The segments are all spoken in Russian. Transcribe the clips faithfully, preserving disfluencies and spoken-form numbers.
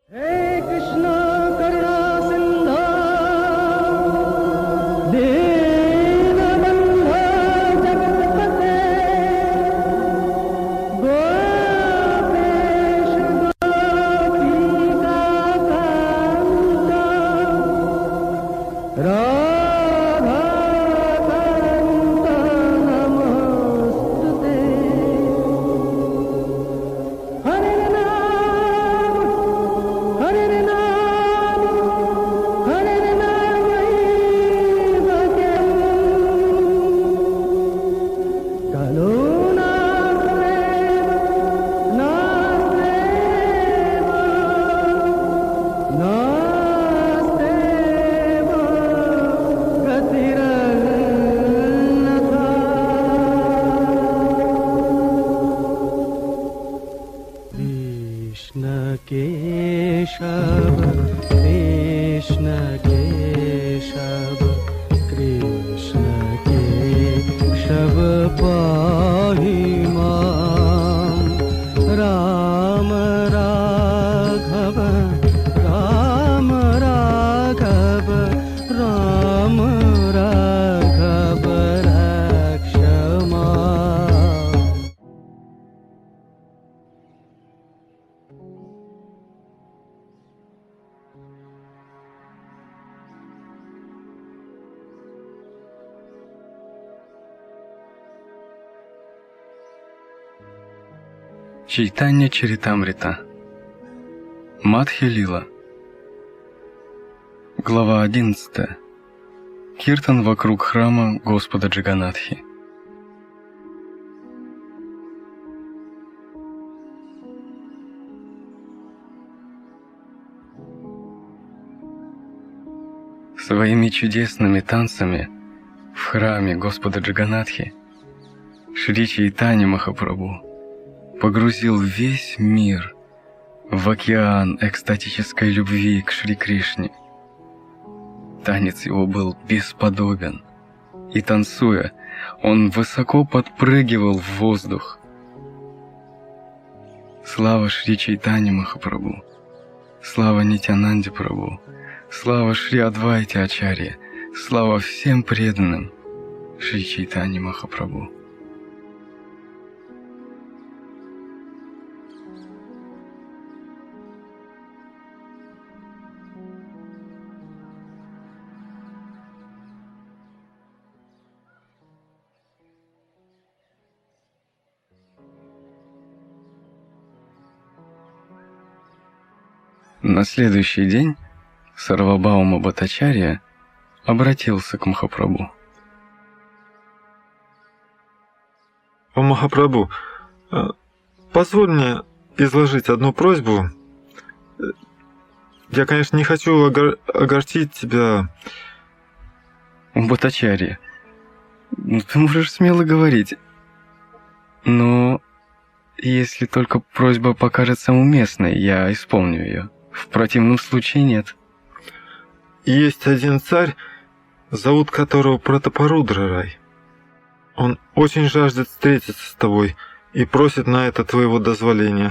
Чайтанья Чаритамрита. Мадхья-лила. Глава одиннадцатая. Киртан вокруг храма Господа Джаганатхи. Своими чудесными танцами в храме Господа Джаганатхи Шри Чайтанья Махапрабху погрузил весь мир в океан экстатической любви к Шри Кришне. Танец его был бесподобен, и танцуя, он высоко подпрыгивал в воздух. Слава Шри Чайтанья Махапрабху, слава Нитьянанде Прабху, слава Шри Адвайте Ачарье, слава всем преданным Шри Чайтанья Махапрабху. На следующий день Сарвабаума Бхаттачарья обратился к Махапрабху. О Махапрабху, позволь мне изложить одну просьбу. Я, конечно, не хочу огор- огорчить тебя. Бхаттачарья, ты можешь смело говорить, но если только просьба покажется уместной, я исполню ее. В противном случае нет. Есть один царь, зовут которого Пратапарудра-рай. Он очень жаждет встретиться с тобой и просит на это твоего дозволения.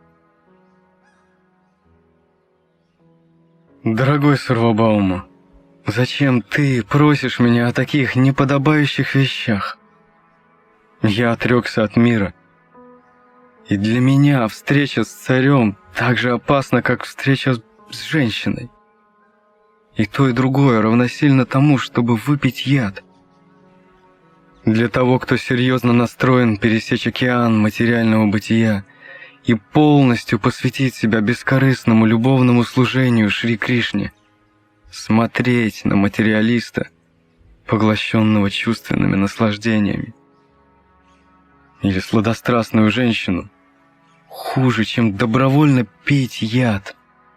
Дорогой Сарвабаума, зачем ты просишь меня о таких неподобающих вещах? Я отрекся от мира. И для меня встреча с царем так же опасна, как встреча с женщиной. И то, и другое равносильно тому, чтобы выпить яд. Для того, кто серьезно настроен пересечь океан материального бытия и полностью посвятить себя бескорыстному любовному служению Шри Кришне, смотреть на материалиста, поглощенного чувственными наслаждениями, или сладострастную женщину, хуже, чем добровольно пить яд.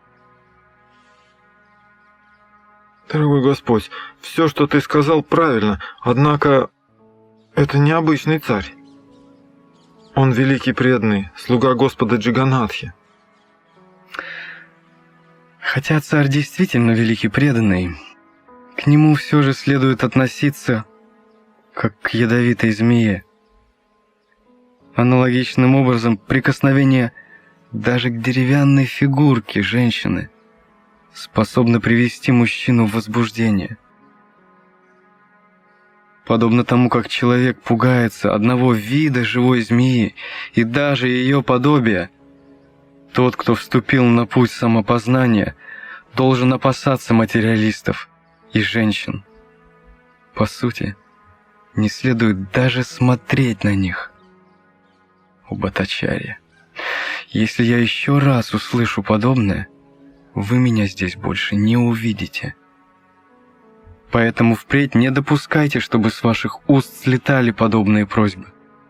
Дорогой Господь, все, что ты сказал, правильно, однако это необычный царь. Он великий преданный, слуга Господа Джаганатхи. Хотя царь действительно великий преданный, к нему все же следует относиться как к ядовитой змее. Аналогичным образом, прикосновение даже к деревянной фигурке женщины способны привести мужчину в возбуждение. Подобно тому, как человек пугается одного вида живой змеи и даже ее подобия, тот, кто вступил на путь самопознания, должен опасаться материалистов и женщин. По сути, не следует даже смотреть на них. О Бхаттачарья, если я еще раз услышу подобное, вы меня здесь больше не увидите. Поэтому впредь не допускайте, чтобы с ваших уст слетали подобные просьбы.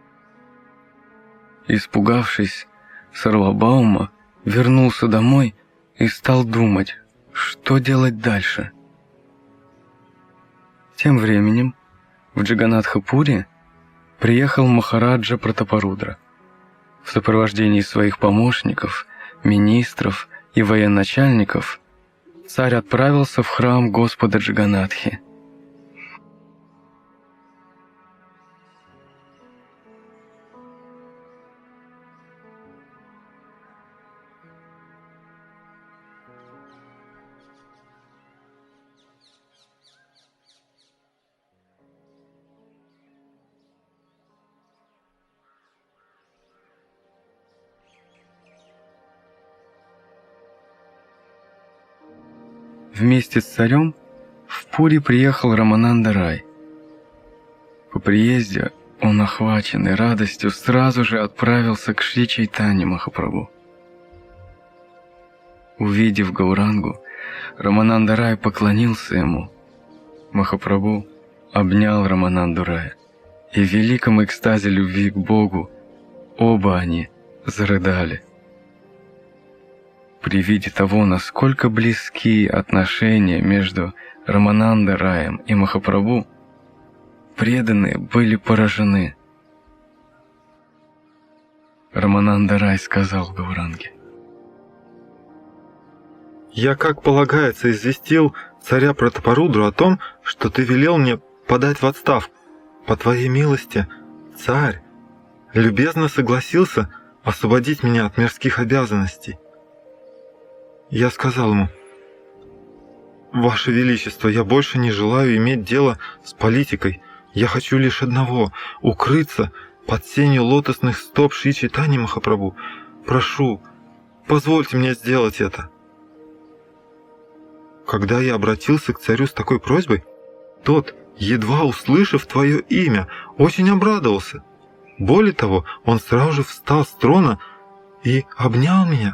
Испугавшись, Сарвабаума вернулся домой и стал думать, что делать дальше. Тем временем в Джаганатха-Пури приехал Махараджа Пратапарудра. В сопровождении своих помощников, министров и военачальников царь отправился в храм Господа Джаганатхи. Вместе с царем в Пури приехал Рамананда Рай. По приезде он, охваченный радостью, сразу же отправился к Шри Чайтанье Махапрабху. Увидев Гаурангу, Рамананда Рай поклонился ему. Махапрабху обнял Рамананду Рая, и в великом экстазе любви к Богу оба они зарыдали. При виде того, насколько близки отношения между Рамананда Раем и Махапрабху, преданные были поражены. Рамананда Рай сказал Гауранге: «Я, как полагается, известил царя Пратапарудру о том, что ты велел мне подать в отставку. По твоей милости, царь любезно согласился освободить меня от мирских обязанностей. Я сказал ему: «Ваше Величество, я больше не желаю иметь дело с политикой. Я хочу лишь одного — укрыться под сенью лотосных стоп Шри Чайтаньи Махапрабху. Прошу, позвольте мне сделать это». Когда я обратился к царю с такой просьбой, тот, едва услышав твое имя, очень обрадовался. Более того, он сразу же встал с трона и обнял меня.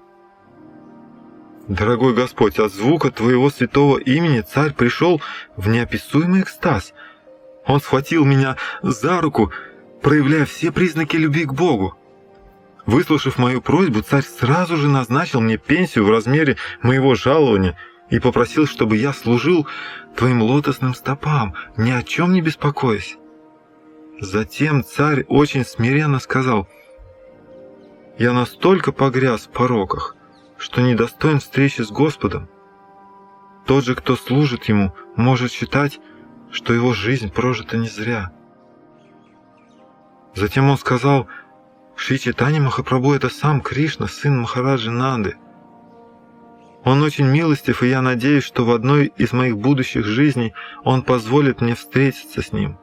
Дорогой Господь, от звука Твоего святого имени царь пришел в неописуемый экстаз. Он схватил меня за руку, проявляя все признаки любви к Богу. Выслушав мою просьбу, царь сразу же назначил мне пенсию в размере моего жалования и попросил, чтобы я служил Твоим лотосным стопам, ни о чем не беспокоясь. Затем царь очень смиренно сказал: «Я настолько погряз в пороках, что недостоин встречи с Господом. Тот же, кто служит Ему, может считать, что его жизнь прожита не зря». Затем он сказал: «Шри Чайтанья Махапрабху — это сам Кришна, сын Махараджи Нанды. Он очень милостив, и я надеюсь, что в одной из моих будущих жизней он позволит мне встретиться с ним.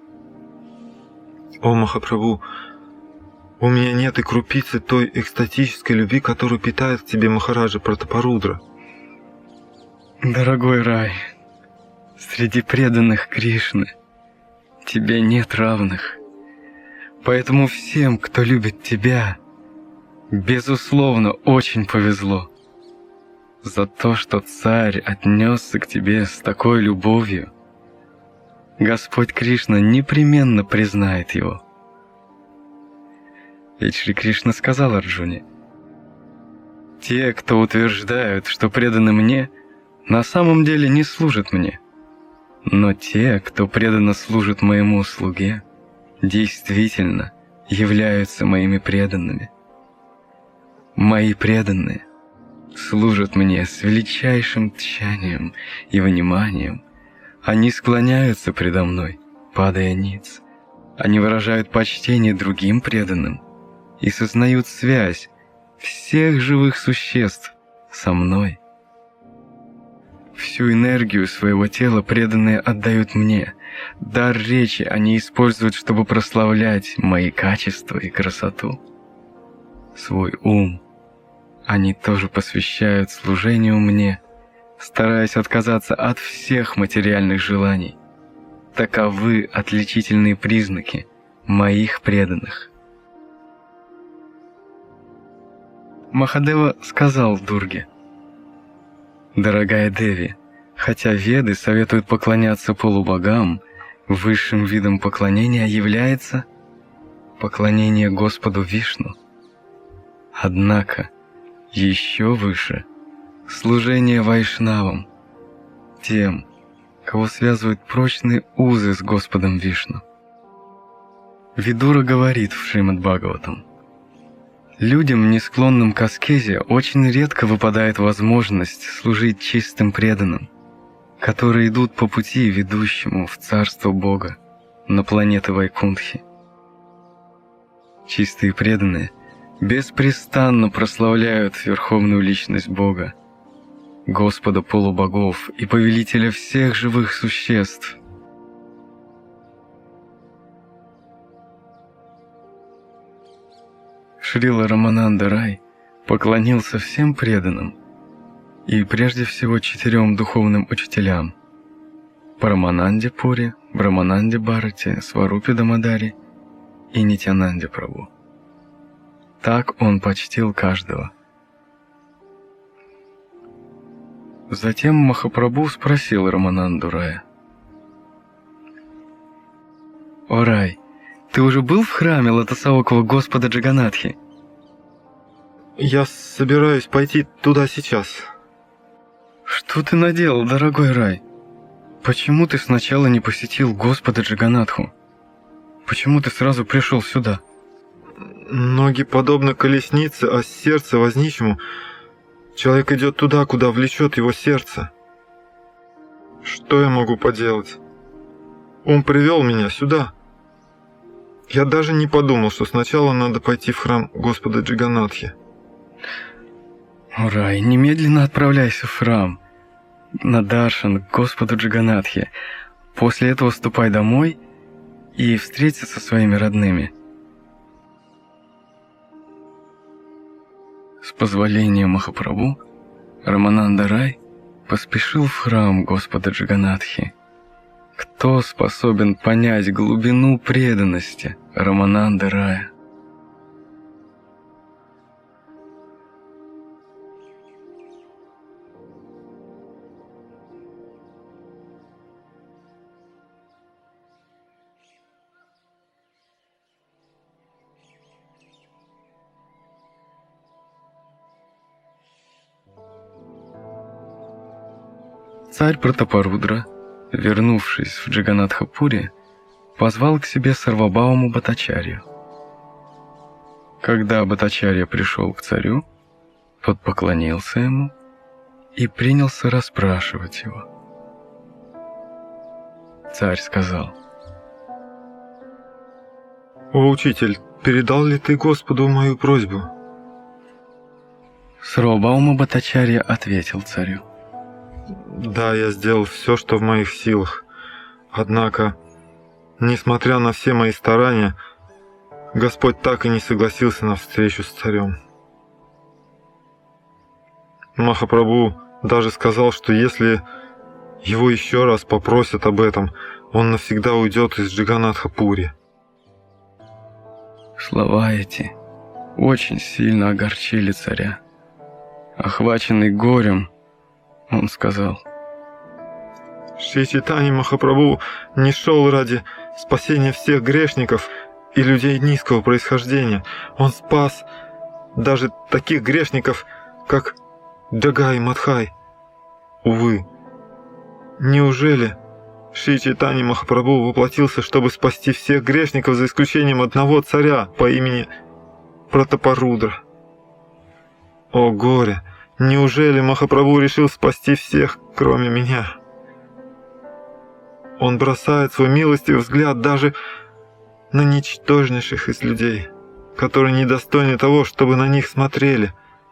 О Махапрабху, у меня нет и крупицы той экстатической любви, которую питает к тебе Махараджа Пратапарудра». Дорогой Рай, среди преданных Кришны тебе нет равных. Поэтому всем, кто любит тебя, безусловно, очень повезло. За то, что царь отнесся к тебе с такой любовью, Господь Кришна непременно признает его. Ведь Шри Кришна сказал Арджуне: «Те, кто утверждают, что преданы мне, на самом деле не служат мне. Но те, кто преданно служит моему слуге, действительно являются моими преданными. Мои преданные служат мне с величайшим тщанием и вниманием. Они склоняются предо мной, падая ниц. Они выражают почтение другим преданным и сознают связь всех живых существ со мной. Всю энергию своего тела преданные отдают мне. Дар речи они используют, чтобы прославлять мои качества и красоту. Свой ум они тоже посвящают служению мне, стараясь отказаться от всех материальных желаний. Таковы отличительные признаки моих преданных. Махадева сказал Дурге: «Дорогая Деви, хотя Веды советуют поклоняться полубогам, высшим видом поклонения является поклонение Господу Вишну. Однако еще выше – служение вайшнавам, тем, кого связывают прочные узы с Господом Вишну». Видура говорит в Шримад-Бхагаватам: «Людям, не склонным к аскезе, очень редко выпадает возможность служить чистым преданным, которые идут по пути, ведущему в царство Бога, на планеты Вайкунтхи. Чистые преданные беспрестанно прославляют Верховную Личность Бога, Господа полубогов и Повелителя всех живых существ». Шрила Рамананда Рай поклонился всем преданным, и прежде всего четырем духовным учителям – Парамананде Пури, Брамананде Бхарати, Сварупе Дамадари и Нитьянанде Прабху. Так он почтил каждого. Затем Махапрабху спросил Рамананду Рая: «О Рай, ты уже был в храме лотосового Господа Джаганатхи?» Я собираюсь пойти туда сейчас. «Что ты наделал, дорогой Рай? Почему ты сначала не посетил Господа Джаганатху? Почему ты сразу пришел сюда?» Ноги подобны колеснице, а сердце возничему. Человек идет туда, куда влечет его сердце. Что я могу поделать? Ум привел меня сюда. Я даже не подумал, что сначала надо пойти в храм Господа Джаганатхи. О, Рай, немедленно отправляйся в храм на даршан к Господу Джаганатхи. После этого ступай домой и встреться со своими родными. С позволения Махапрабху, Рамананда Рай поспешил в храм Господа Джаганатхи. Кто способен понять глубину преданности Рамананды Рая? Царь Пратапарудра, вернувшись в Джаганатхапури, позвал к себе Сарвабауму Бхаттачарью. Когда Бхаттачарья пришел к царю, тот поклонился ему и принялся расспрашивать его. Царь сказал: «О, учитель, передал ли ты Господу мою просьбу?» Сарвабаума Бхаттачарья ответил царю: «Да, я сделал все, что в моих силах. Однако, несмотря на все мои старания, Господь так и не согласился на встречу с царем. Махапрабху даже сказал, что если его еще раз попросят об этом, он навсегда уйдет из Джаганатхапури». Слова эти очень сильно огорчили царя. Охваченный горем, он сказал: «Шри Чайтанья Махапрабху не шел ради спасения всех грешников и людей низкого происхождения. Он спас даже таких грешников, как Джагай и Мадхай. Увы, неужели Шри Чайтанья Махапрабху воплотился, чтобы спасти всех грешников, за исключением одного царя по имени Пратапарудра? О горе! Неужели Махапрабху решил спасти всех, кроме меня? Он бросает свой милостивый взгляд даже на ничтожнейших из людей, которые недостойны того, чтобы на них смотрели.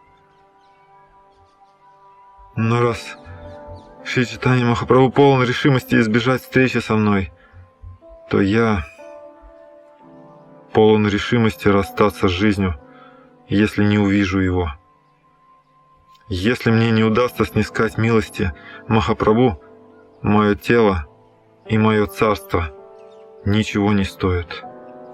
Но раз Шри Чайтанья Махапрабху полон решимости избежать встречи со мной, то я полон решимости расстаться с жизнью, если не увижу его. Если мне не удастся снискать милости Махапрабху, мое тело и мое царство ничего не стоят.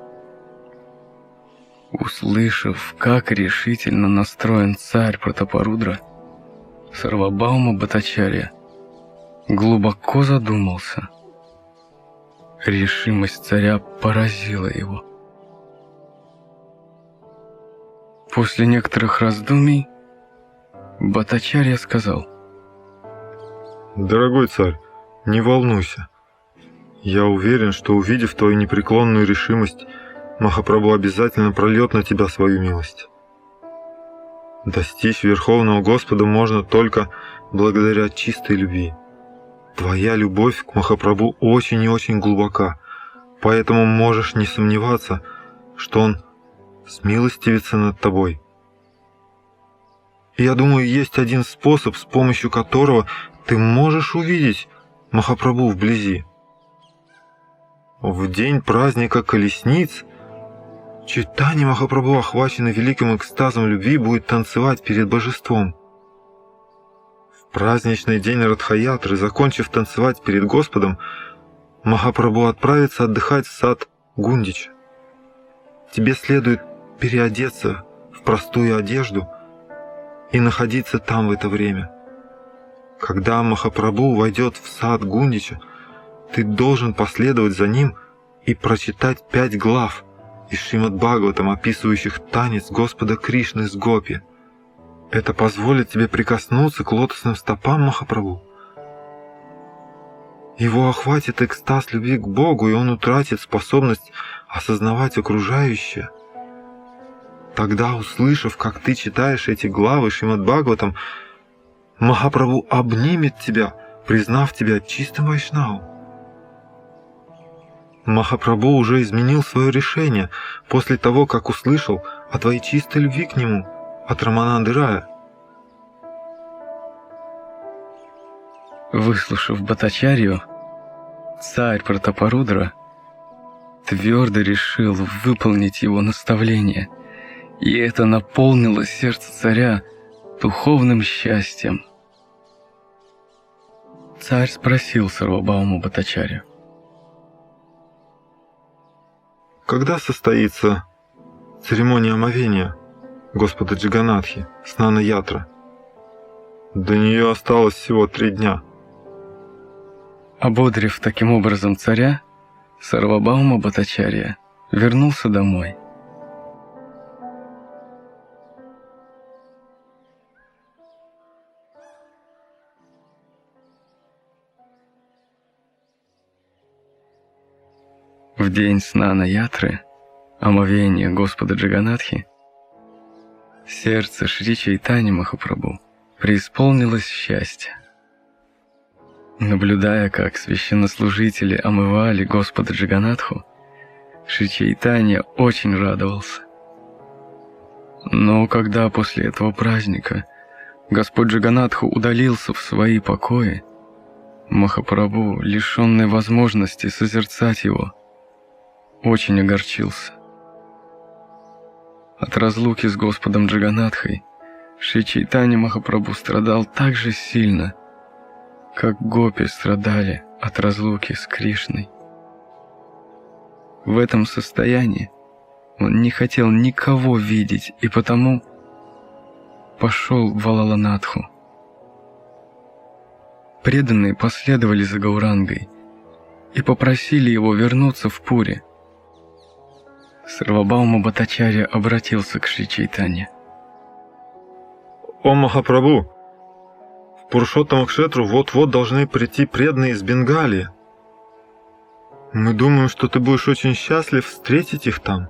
Услышав, как решительно настроен царь Пратапарудра, Сарвабаума Бхаттачарья глубоко задумался. Решимость царя поразила его. После некоторых раздумий Бхаттачарья сказал: «Дорогой царь, не волнуйся. Я уверен, что, увидев твою непреклонную решимость, Махапрабху обязательно прольет на тебя свою милость. Достичь Верховного Господа можно только благодаря чистой любви. Твоя любовь к Махапрабху очень и очень глубока, поэтому можешь не сомневаться, что Он смилостивится над тобой. И я думаю, есть один способ, с помощью которого ты можешь увидеть Махапрабху вблизи. В день праздника колесниц Чайтанья Махапрабху, охваченный великим экстазом любви, будет танцевать перед божеством. В праздничный день Радха-ятры, закончив танцевать перед Господом, Махапрабху отправится отдыхать в сад Гундича. Тебе следует переодеться в простую одежду и находиться там в это время. Когда Махапрабху войдет в сад Гундича, ты должен последовать за ним и прочитать пять глав из Шримад-Бхагаватам, описывающих танец Господа Кришны с гопи. Это позволит тебе прикоснуться к лотосным стопам Махапрабху. Его охватит экстаз любви к Богу, и он утратит способность осознавать окружающее. Тогда, услышав, как ты читаешь эти главы Шримад-Бхагаватам, Махапрабху обнимет тебя, признав тебя чистым вайшнавом. Махапрабху уже изменил свое решение после того, как услышал о твоей чистой любви к нему от Рамананды Рая. Выслушав Бхаттачарью, царь Пратапарудра твердо решил выполнить его наставление, и это наполнило сердце царя духовным счастьем. Царь спросил Сарвабауму Бхаттачарью: Когда состоится церемония омовения Господа Джаганатхи, Снана-ятра? До нее осталось всего три дня. Ободрив таким образом царя, Сарвабаума Бхаттачарья вернулся домой. В день Снана-ятры, омовения Господа Джаганатхи, сердце Шри Чайтаньи Махапрабху преисполнилось счастья. Наблюдая, как священнослужители омывали Господа Джаганатху, Шри Чайтанья очень радовался. Но когда после этого праздника Господь Джаганатху удалился в свои покои, Махапрабху, лишенный возможности созерцать его, очень огорчился. От разлуки с Господом Джаганатхой Шри Чайтанья Махапрабху страдал так же сильно, как гопи страдали от разлуки с Кришной. В этом состоянии он не хотел никого видеть и потому пошел в Валаланатху. Преданные последовали за Гаурангой и попросили его вернуться в Пури. Сарвабаума Бхаттачарья обратился к Шри Чайтанье: «О Махапрабху, в Пурушоттама-кшетру вот-вот должны прийти преданные из Бенгалии. Мы думаем, что ты будешь очень счастлив встретить их там».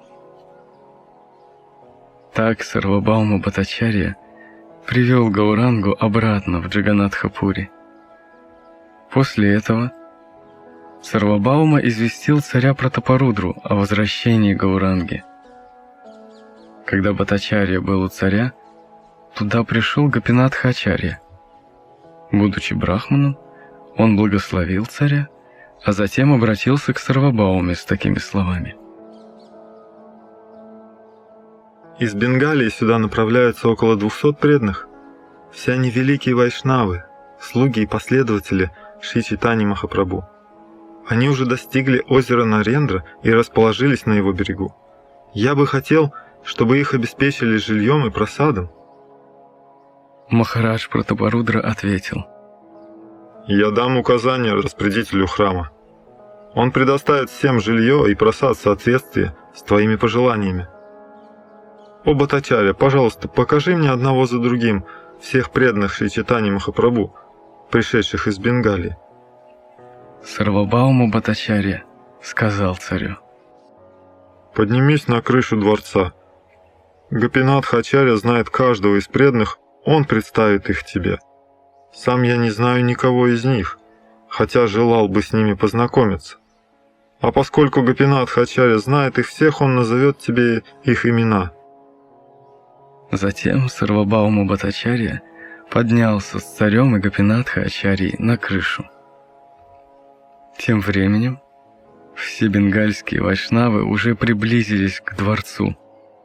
Так Сарвабаума Бхаттачарья привел Гаурангу обратно в Джаганатха-Пури. После этого Сарвабаума известил царя Пратапарудру о возвращении Гауранги. Когда Бхаттачарья был у царя, туда пришел Гопинатха Ачарья. Будучи брахманом, он благословил царя, а затем обратился к Сарвабауме с такими словами. Из Бенгалии сюда направляются около двухсот преданных. Все они великие вайшнавы, слуги и последователи Шри Чайтаньи Махапрабху. Они уже достигли озера Нарендра и расположились на его берегу. Я бы хотел, чтобы их обеспечили жильем и просадом. Махарадж Пратапарудра ответил: Я дам указание распорядителю храма. Он предоставит всем жилье и просад в соответствии с твоими пожеланиями. О Бхаттачарья, пожалуйста, покажи мне одного за другим всех преданных Шри Чайтаньи Махапрабху, пришедших из Бенгалии. Сарвабаума Бхаттачарья сказал царю: Поднимись на крышу дворца. Гопинатха Ачарья знает каждого из преданных, он представит их тебе. Сам я не знаю никого из них, хотя желал бы с ними познакомиться. А поскольку Гопинатха Ачарья знает их всех, он назовет тебе их имена. Затем Сарвабаума Бхаттачарья поднялся с царем и Гопинатха Ачарьей на крышу. Тем временем все бенгальские вайшнавы уже приблизились к дворцу.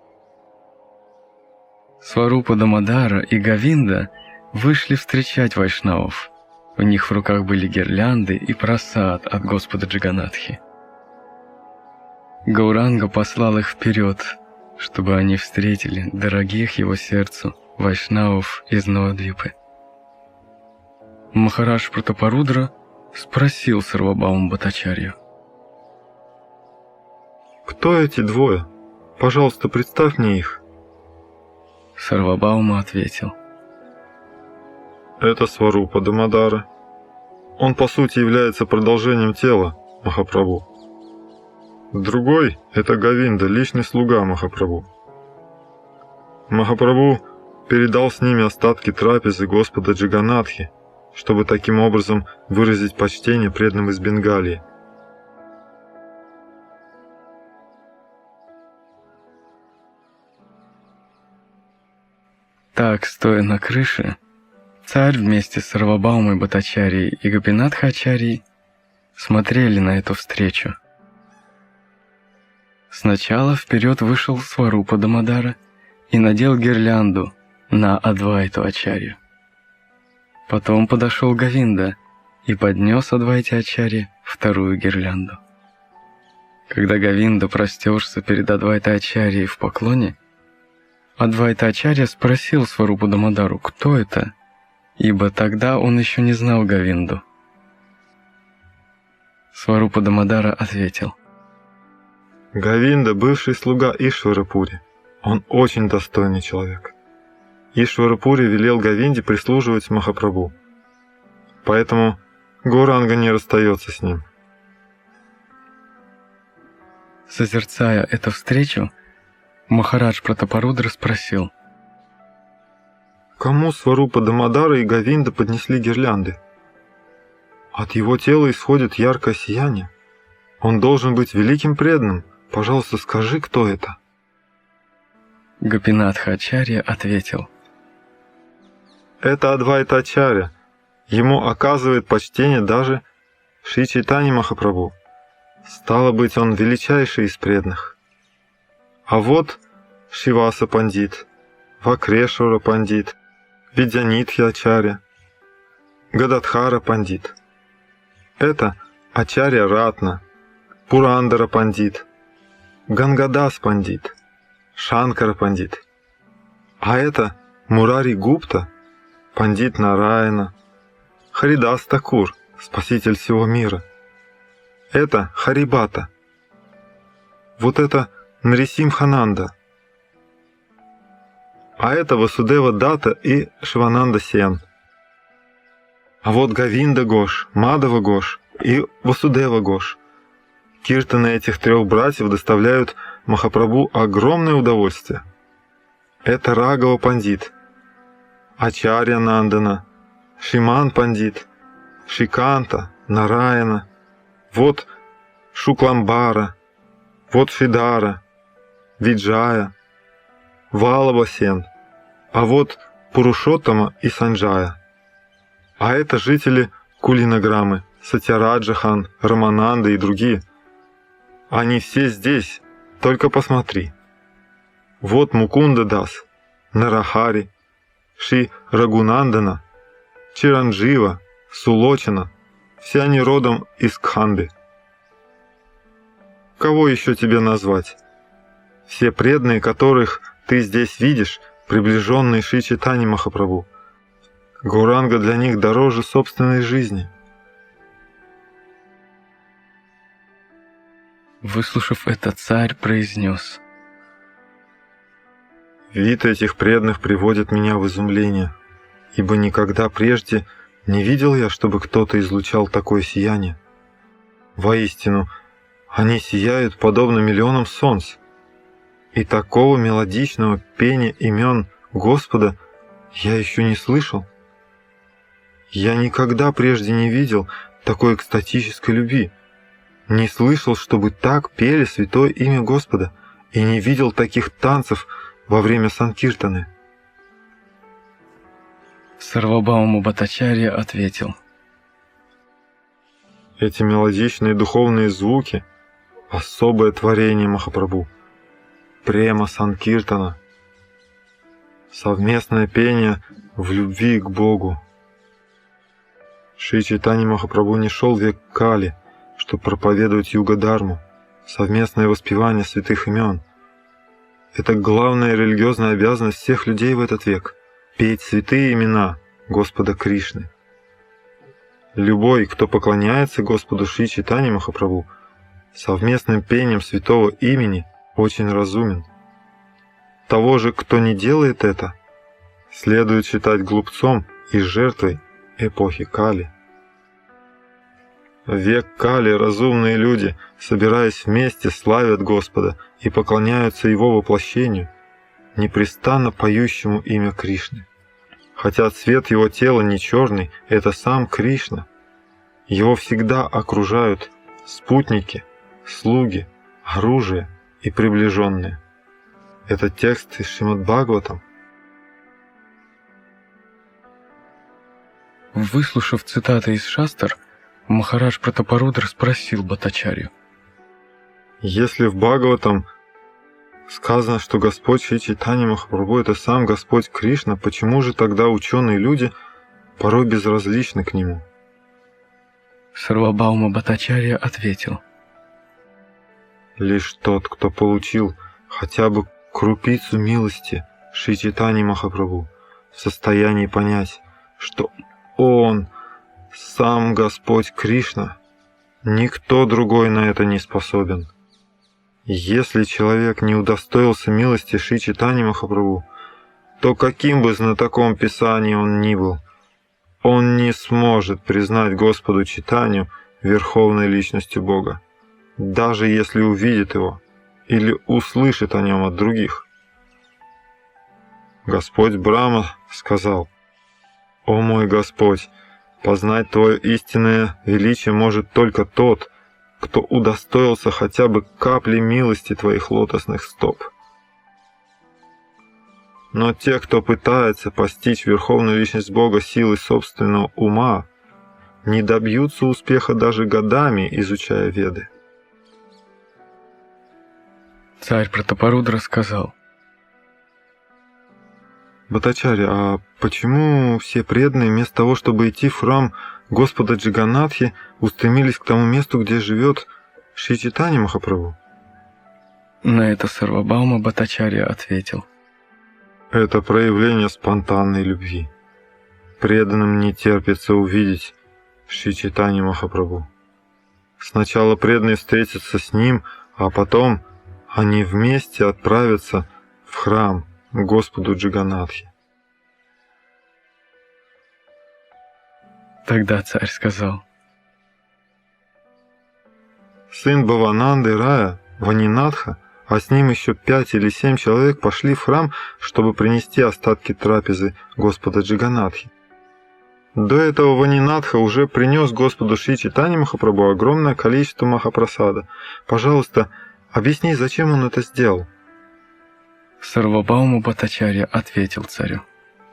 Сварупа Дамодара и Говинда вышли встречать вайшнавов. У них в руках были гирлянды и прасад от Господа Джаганатхи. Гауранга послал их вперед, чтобы они встретили дорогих его сердцу вайшнавов из Навадвипы. Махарадж Пратапарудра спросил Сарвабауму Бхаттачарью: «Кто эти двое? Пожалуйста, представь мне их». Сарвабаума ответил: «Это Сварупа Дамодара. Он, по сути, является продолжением тела Махапрабху. Другой – это Говинда, личный слуга Махапрабху. Махапрабху передал с ними остатки трапезы Господа Джаганатхи, чтобы таким образом выразить почтение преданным из Бенгалии. Так, стоя на крыше, царь вместе с Сарвабаумой Бхаттачарьей и Гопинатха Ачарьей смотрели на эту встречу. Сначала вперед вышел Сварупа Дамодара и надел гирлянду на Адвайту Ачарью. Потом подошел Говинда и поднес Адвайте Ачарье вторую гирлянду. Когда Говинда простерся перед Адвайта Ачарьей в поклоне, Адвайта Ачарья спросил Сварупу Дамодару, кто это, ибо тогда он еще не знал Говинду. Сварупа Дамодара ответил: Говинда – бывший слуга Ишварапури. Он очень достойный человек. Ишварапури велел Говинде прислуживать Махапрабху. Поэтому Гауранга не расстается с ним. Созерцая эту встречу, Махарадж Пратапарудра спросил: кому Сварупа Дамодара и Говинда поднесли гирлянды? От его тела исходит яркое сияние. Он должен быть великим преданным. Пожалуйста, скажи, кто это? Гопинатха Ачарья ответил: это Адвайта Ачарья. Ему оказывает почтение даже Шри Чайтанья Махапрабху. Стало быть, он величайший из преданных. А вот Шиваса Пандит, Вакрешвара Пандит, Видянитхи Ачарья, Гададхара Пандит. Это Ачарья Ратна, Пурандара Пандит, Гангадас Пандит, Шанкара Пандит. А это Мурари Гупта, Пандит Нараяна, Харидас Такур, спаситель всего мира. Это Харибата. Вот это Нарисимхананда. А это Васудева Дата и Шивананда Сен. А вот Говинда Гош, Мадава Гош и Васудева Гош. Киртаны этих трех братьев доставляют Махапрабху огромное удовольствие. Это Рагава Пандит, Ачарья Нандана, Шиман Пандит, Шиканта, Нараяна, вот Шукламбара, вот Шидара, Виджая, Валаба Сен, а вот Пурушоттама и Санджая. А это жители Кулинаграммы, Сатьяраджа-хан, Рамананда и другие. Они все здесь, только посмотри. Вот Мукунда Дас, Нарахари, Шри Рагунандана, Чиранджива, Сулочина, все они родом из Кханды. Кого еще тебе назвать? Все преданные, которых ты здесь видишь, приближенные Шри Чайтаньи Махапрабху. Гауранга для них дороже собственной жизни. Выслушав это, царь произнес: Вид этих преданных приводит меня в изумление, ибо никогда прежде не видел я, чтобы кто-то излучал такое сияние. Воистину, они сияют подобно миллионам солнц, и такого мелодичного пения имен Господа я еще не слышал. Я никогда прежде не видел такой экстатической любви, не слышал, чтобы так пели святое имя Господа, и не видел таких танцев во время санкиртаны. Сарвабаума Бхаттачарья ответил: Эти мелодичные духовные звуки — особое творение Махапрабху, према санкиртана, совместное пение в любви к Богу. Шри Чайтанья Махапрабху не шел в век Кали, чтобы проповедовать юга-дарму, совместное воспевание святых имен. Это главная религиозная обязанность всех людей в этот век — петь святые имена Господа Кришны. Любой, кто поклоняется Господу Шри Чайтаньи Махапрабху, совместным пением святого имени очень разумен. Того же, кто не делает это, следует считать глупцом и жертвой эпохи Кали. В век Кали разумные люди, собираясь вместе, славят Господа и поклоняются Его воплощению, непрестанно поющему имя Кришны. Хотя цвет Его тела не черный, это сам Кришна. Его всегда окружают спутники, слуги, оружие и приближенные. Это текст из Шримад-Бхагаватам. Выслушав цитаты из Шастр, Махарадж Пратапарудра спросил Бхаттачарью: Если в Бхагаватам сказано, что Господь Шри Чайтанья Махапрабху — это сам Господь Кришна, почему же тогда ученые люди порой безразличны к Нему? Сарвабаума Бхаттачарья ответил: Лишь тот, кто получил хотя бы крупицу милости Шри Чайтаньи Махапрабху, в состоянии понять, что Он сам Господь Кришна, никто другой на это не способен. Если человек не удостоился милости Шри Чайтаньи Махапрабху, то каким бы знатоком Писания он ни был, он не сможет признать Господу Чайтанью верховной личностью Бога, даже если увидит Его или услышит о Нем от других. Господь Брахма сказал: «О мой Господь, познать Твое истинное величие может только тот, кто удостоился хотя бы капли милости Твоих лотосных стоп». Но те, кто пытается постичь верховную личность Бога силой собственного ума, не добьются успеха даже годами, изучая Веды. Царь Пратапарудра сказал: Бхаттачарья, а почему все преданные вместо того, чтобы идти в храм Господа Джаганнатхи, устремились к тому месту, где живет Шри Чайтанья Махапрабху? На это Сарвабаума Бхаттачарья ответил: Это проявление спонтанной любви. Преданным не терпится увидеть Шри Чайтанью Махапрабху. Сначала преданные встретятся с ним, а потом они вместе отправятся в храм к Господу Джаганнатхи. Тогда царь сказал: Сын Бхавананды Рая, Ванинатха, а с ним еще пять или семь человек пошли в храм, чтобы принести остатки трапезы Господа Джаганнатхи. До этого Ванинатха уже принес Господу Шри Чайтаньи Махапрабху огромное количество махапрасада. Пожалуйста, объясни, зачем он это сделал? Сарвабаума Бхаттачарья ответил царю: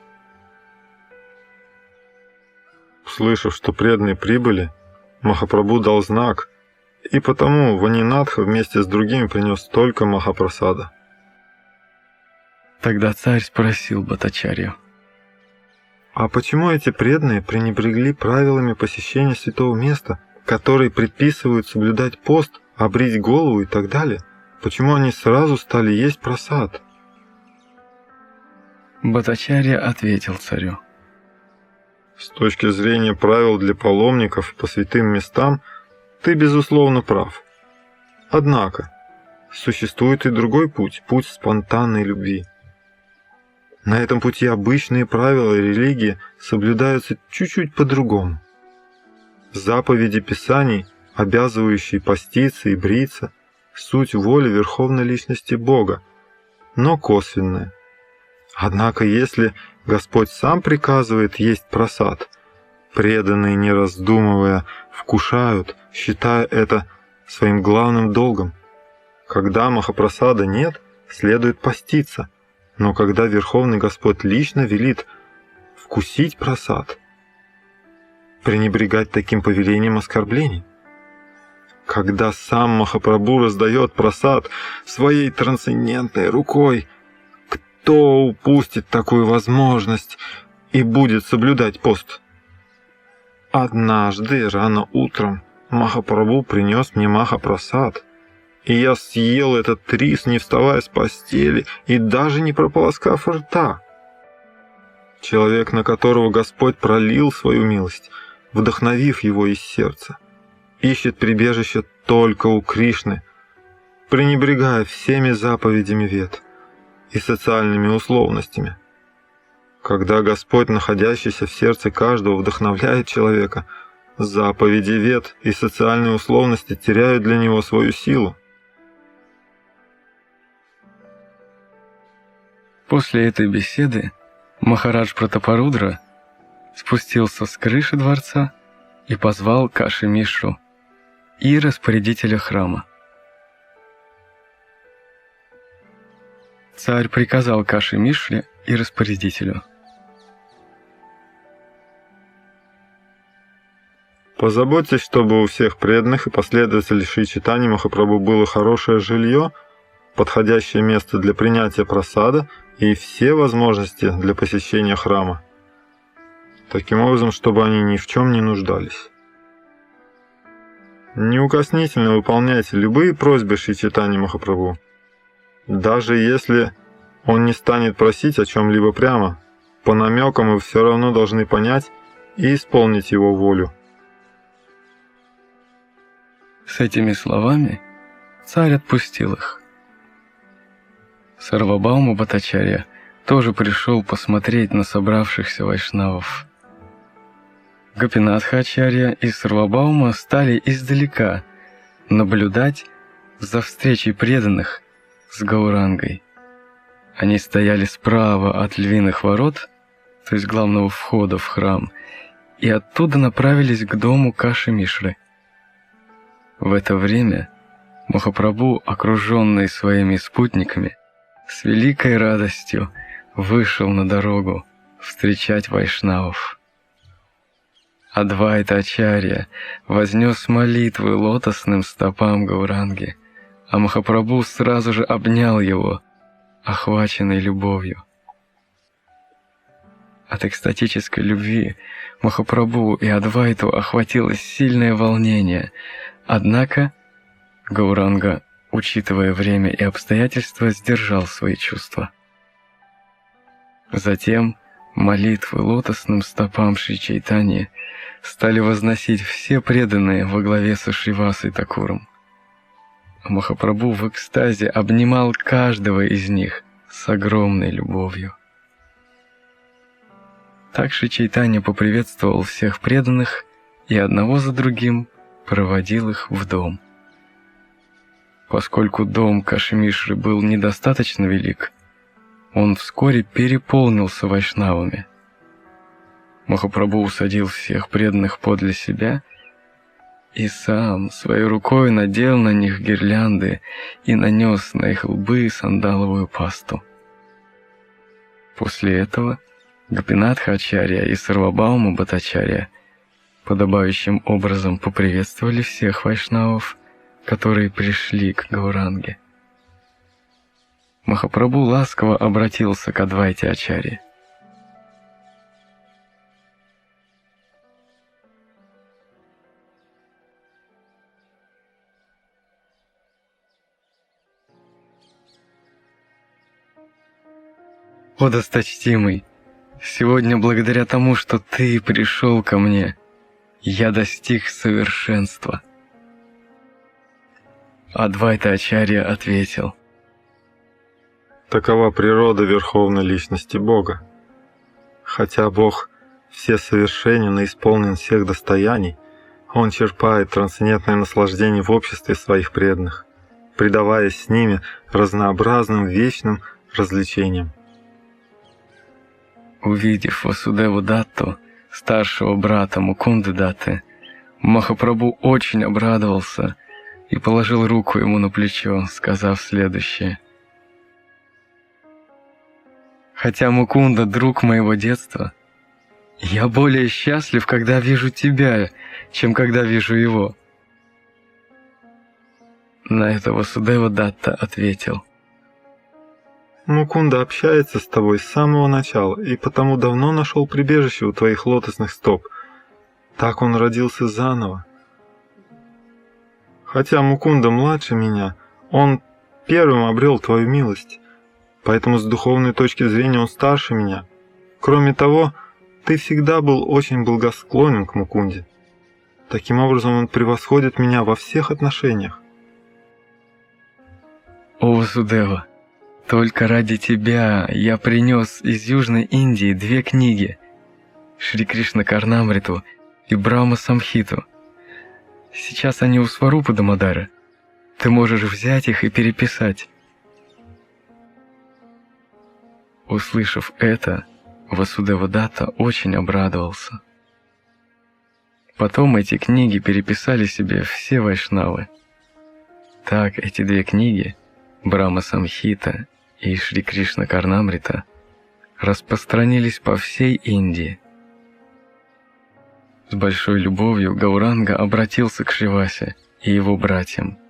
Услышав, что преданные прибыли, Махапрабху дал знак, и потому Ванинатха вместе с другими принес только Махапрасада. Тогда царь спросил Бхаттачарью: А почему эти преданные пренебрегли правилами посещения святого места, которые предписывают соблюдать пост, обрить голову и так далее? Почему они сразу стали есть прасад? Бхаттачарья ответил царю: С точки зрения правил для паломников по святым местам, ты, безусловно, прав. Однако, существует и другой путь, путь спонтанной любви. На этом пути обычные правила религии соблюдаются чуть-чуть по-другому. Заповеди Писаний, обязывающие поститься и бриться, суть воли Верховной Личности Бога, но косвенная. Однако, если Господь сам приказывает есть прасад, преданные, не раздумывая, вкушают, считая это своим главным долгом. Когда Махапрасада нет, следует поститься, но когда Верховный Господь лично велит вкусить прасад, пренебрегать таким повелением оскорблений. Когда сам Махапрабху раздает прасад своей трансцендентной рукой, кто упустит такую возможность и будет соблюдать пост? Однажды рано утром Махапрабху принес мне Махапрасад, и я съел этот рис, не вставая с постели и даже не прополоскав рта. Человек, на которого Господь пролил свою милость, вдохновив его из сердца, ищет прибежище только у Кришны, пренебрегая всеми заповедями Вед и социальными условностями. Когда Господь, находящийся в сердце каждого, вдохновляет человека, заповеди Вед и социальные условности теряют для него свою силу. После этой беседы Махарадж Пратапарудра спустился с крыши дворца и позвал Каши Мишру и распорядителя храма. Царь приказал Каши Мишре и распорядителю: Позаботьтесь, чтобы у всех преданных и последователей Шри Чайтаньи Махапрабху было хорошее жилье, подходящее место для принятия прасада и все возможности для посещения храма. Таким образом, чтобы они ни в чем не нуждались. Неукоснительно выполняйте любые просьбы Шри Чайтаньи Махапрабху. Даже если он не станет просить о чем-либо прямо, по намекам вы все равно должны понять и исполнить его волю. С этими словами царь отпустил их. Сарвабаума Бхаттачарья тоже пришел посмотреть на собравшихся вайшнавов. Гопинатха Ачарья и Сарвабаума стали издалека наблюдать за встречей преданных с Гаурангой. Они стояли справа от львиных ворот, то есть главного входа в храм, и оттуда направились к дому Каши Мишры. В это время Махапрабху, окруженный своими спутниками, с великой радостью вышел на дорогу встречать вайшнавов. Адвайта Ачарья вознес молитвы лотосным стопам Гауранги, а Махапрабху сразу же обнял его, охваченный любовью. От экстатической любви Махапрабху и Адвайту охватило сильное волнение, однако Гауранга, учитывая время и обстоятельства, сдержал свои чувства. Затем молитвы лотосным стопам Шри Чайтаньи стали возносить все преданные во главе со Шривасой Такуром. Махапрабху в экстазе обнимал каждого из них с огромной любовью. Так Шри Чайтанья поприветствовал всех преданных и одного за другим проводил их в дом. Поскольку дом Каши Мишры был недостаточно велик, он вскоре переполнился вайшнавами. Махапрабху усадил всех преданных подле себя и сам своей рукой надел на них гирлянды и нанес на их лбы сандаловую пасту. После этого Гопинатха Ачарья и Сарвабаума Бхаттачарья подобающим образом поприветствовали всех вайшнавов, которые пришли к Гауранге. Махапрабху ласково обратился к Адвайте Ачарье. О, досточтимый, сегодня благодаря тому, что ты пришел ко мне, я достиг совершенства. Адвайта Ачарья ответил: такова природа Верховной Личности Бога. Хотя Бог всесовершенен и исполнен всех достояний, Он черпает трансцендентное наслаждение в обществе своих преданных, предаваясь с ними разнообразным вечным развлечениям. Увидев Васудеву Датту, старшего брата Мукунды Датты, Махапрабху очень обрадовался и положил руку ему на плечо, сказав следующее: «Хотя Мукунда — друг моего детства, я более счастлив, когда вижу тебя, чем когда вижу его». На это Васудева Датта ответил: Мукунда общается с тобой с самого начала и потому давно нашел прибежище у твоих лотосных стоп. Так он родился заново. Хотя Мукунда младше меня, он первым обрел твою милость, поэтому с духовной точки зрения он старше меня. Кроме того, ты всегда был очень благосклонен к Мукунде. Таким образом, он превосходит меня во всех отношениях. «О, Васудева, только ради тебя я принес из Южной Индии две книги — Шри Кришна Карнамриту и Брахма Самхиту. Сейчас они у Сварупы Дамодара. Ты можешь взять их и переписать». Услышав это, Васудева Датта очень обрадовался. Потом эти книги переписали себе все вайшнавы. Так эти две книги, Брахма Самхита и Шри Кришна Карнамрита, распространились по всей Индии. С большой любовью Гауранга обратился к Шривасе и его братьям.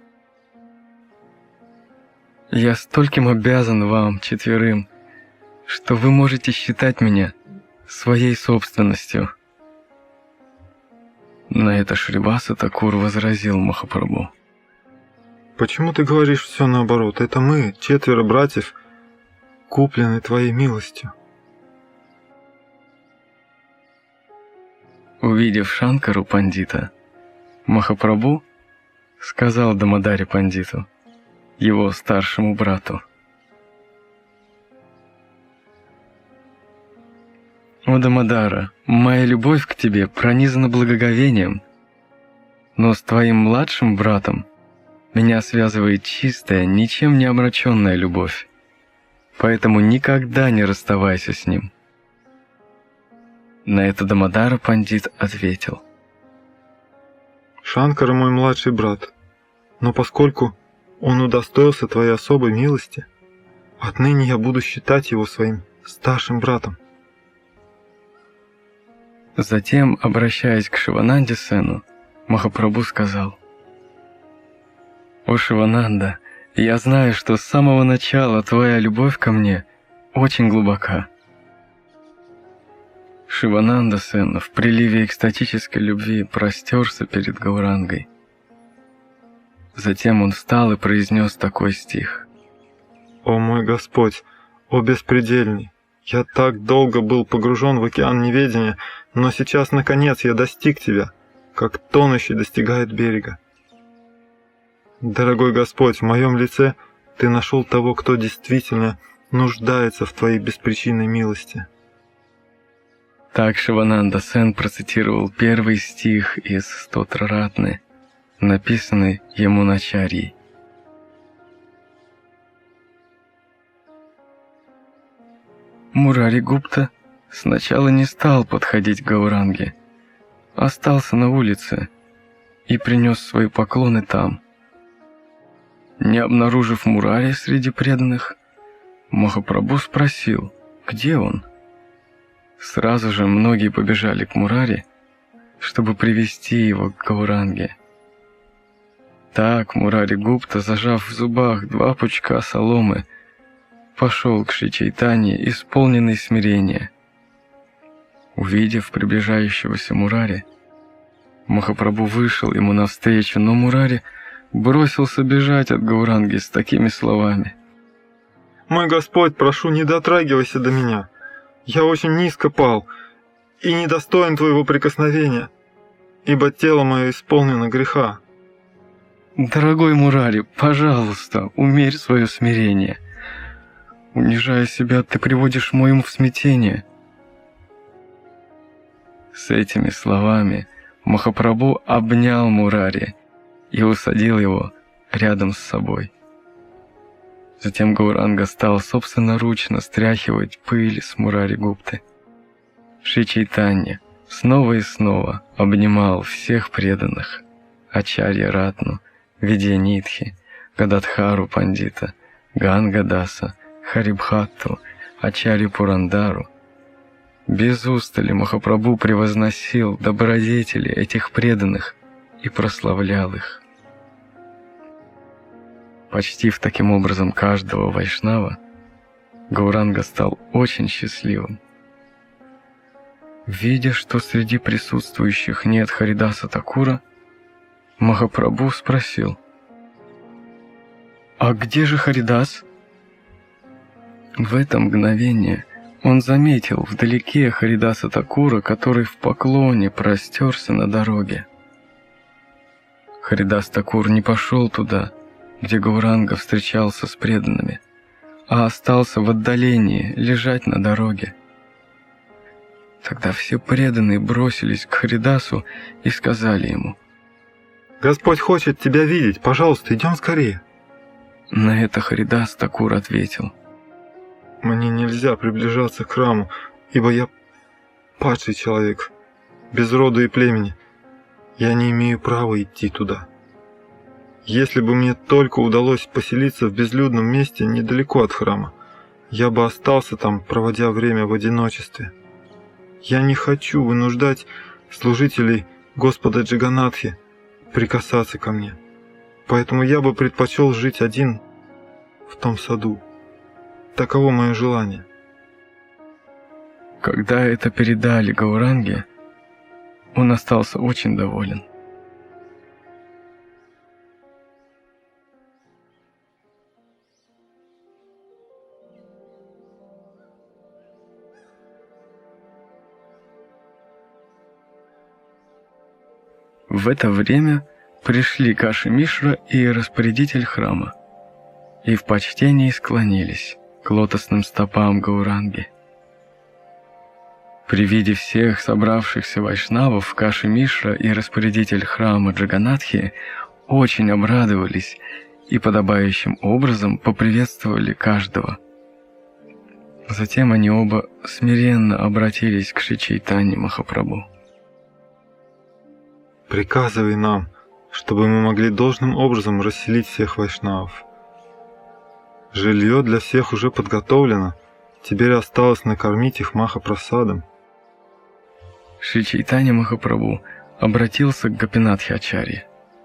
«Я стольким обязан вам, четверым, что вы можете считать меня своей собственностью». На это Шриваса Такур возразил Махапрабху: «Почему ты говоришь все наоборот? Это мы, четверо братьев, куплены твоей милостью». Увидев Шанкару Пандита, Махапрабху сказал Дамодаре Пандиту, его старшему брату: «О, Дамодара, моя любовь к тебе пронизана благоговением, но с твоим младшим братом меня связывает чистая, ничем не омраченная любовь, поэтому никогда не расставайся с ним». На это Дамодара Пандит ответил: «Шанкара мой младший брат, но поскольку он удостоился твоей особой милости, отныне я буду считать его своим старшим братом». Затем, обращаясь к Шивананде Сену, Махапрабху сказал: «О, Шивананда, я знаю, что с самого начала твоя любовь ко мне очень глубока». Шивананда Сен в приливе экстатической любви простерся перед Гаурангой. Затем он встал и произнес такой стих: «О мой Господь, о беспредельный, я так долго был погружен в океан неведения, но сейчас, наконец, я достиг Тебя, как тонущий достигает берега. Дорогой Господь, в моем лице Ты нашел того, кто действительно нуждается в Твоей беспричинной милости». Так Шивананда Сен процитировал первый стих из Стотра-ратны, написанный Ямуначарьей. Мурари Гупта сначала не стал подходить к Гауранге, остался на улице и принес свои поклоны там. Не обнаружив Мурари среди преданных, Махапрабху спросил, где он? Сразу же многие побежали к Мурари, чтобы привести его к Гауранге. Так Мурари Гупта, зажав в зубах два пучка соломы, пошел к Шри Чайтанье, исполненный смирения. Увидев приближающегося Мурари, Махапрабху вышел ему навстречу, но Мурари бросился бежать от Гауранги с такими словами: «Мой Господь, прошу, не дотрагивайся до меня. Я очень низко пал и недостоин твоего прикосновения, ибо тело мое исполнено греха». «Дорогой Мурари, пожалуйста, умерь свое смирение. Унижая себя, ты приводишь мой ум в смятение». С этими словами Махапрабху обнял Мурари и усадил его рядом с собой. Затем Гауранга стал собственноручно стряхивать пыль с Мурари Гупты. Шри Чайтанья снова и снова обнимал всех преданных: Ачарья Ратну, Видьянитхи, Гададхару Пандита, Гангадаса, Харибхатту, Ачарью Пурандару. Без устали Махапрабху превозносил добродетели этих преданных и прославлял их. Почтив таким образом каждого вайшнава, Гауранга стал очень счастливым. Видя, что среди присутствующих нет Харидаса Такура, Махапрабху спросил: «А где же Харидас?» В это мгновение он заметил вдалеке Харидаса Такура, который в поклоне простерся на дороге. Харидас Такур не пошел туда, где Гауранга встречался с преданными, а остался в отдалении лежать на дороге. Тогда все преданные бросились к Харидасу и сказали ему: «Господь хочет тебя видеть, пожалуйста, идем скорее». На это Харидас Такур ответил: «Мне нельзя приближаться к храму, ибо я падший человек, без рода и племени. Я не имею права идти туда. Если бы мне только удалось поселиться в безлюдном месте недалеко от храма, я бы остался там, проводя время в одиночестве. Я не хочу вынуждать служителей Господа Джаганатхи прикасаться ко мне, поэтому я бы предпочел жить один в том саду. Таково мое желание». Когда это передали Гауранге, он остался очень доволен. В это время пришли Каши Мишра и распорядитель храма, и в почтении склонились к лотосным стопам Гауранги. При виде всех собравшихся вайшнавов Каши Мишра и распорядитель храма Джаганатхи очень обрадовались и подобающим образом поприветствовали каждого. Затем они оба смиренно обратились к Шри Чайтанье Махапрабху: «Приказывай нам, чтобы мы могли должным образом расселить всех вайшнавов. Жилье для всех уже подготовлено, теперь осталось накормить их Махапрасадом». Шри Чайтанья Махапрабху обратился к Гопинатхе Ачарье: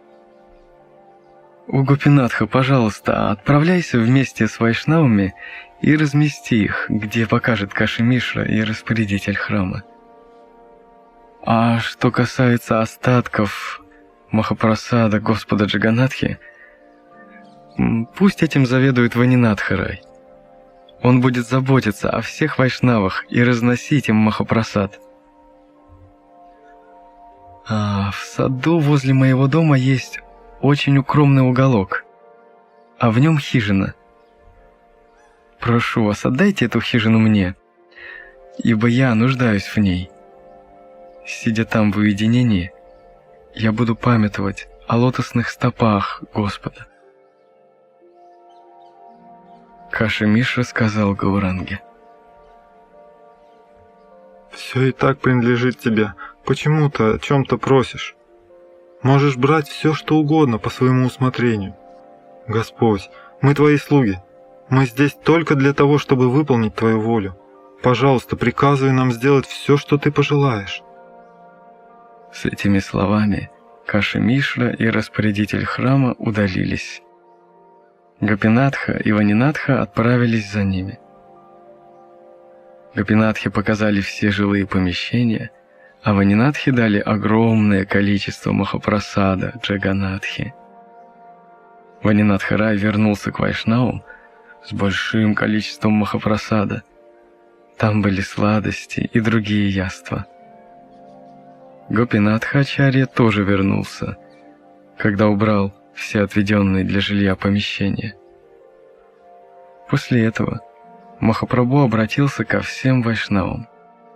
«О Гопинатха, пожалуйста, отправляйся вместе с вайшнавами и размести их, где покажет Каши Мишра и распорядитель храма. А что касается остатков Махапрасада Господа Джаганатхи, пусть этим заведует Ванинатха-рай. Он будет заботиться о всех вайшнавах и разносить им Махапрасад. А в саду возле моего дома есть очень укромный уголок, а в нем хижина. Прошу вас, отдайте эту хижину мне, ибо я нуждаюсь в ней. Сидя там в уединении, я буду памятовать о лотосных стопах Господа». Каши Мишра сказал Гауранге: «Все и так принадлежит тебе. Почему ты о чем-то просишь? Можешь брать все, что угодно по своему усмотрению. Господь, мы твои слуги. Мы здесь только для того, чтобы выполнить твою волю. Пожалуйста, приказывай нам сделать все, что ты пожелаешь». С этими словами Каши Мишра и распорядитель храма удалились. Гопинатха и Ванинатха отправились за ними. Гопинатхе показали все жилые помещения, а Ванинатхе дали огромное количество махапрасада Джаганатхи. Ванинатха Рай вернулся к вайшнавам с большим количеством махапрасада. Там были сладости и другие яства. Гопинатха Ачарья тоже вернулся, когда убрал все отведенные для жилья помещения. После этого Махапрабху обратился ко всем вайшнавам.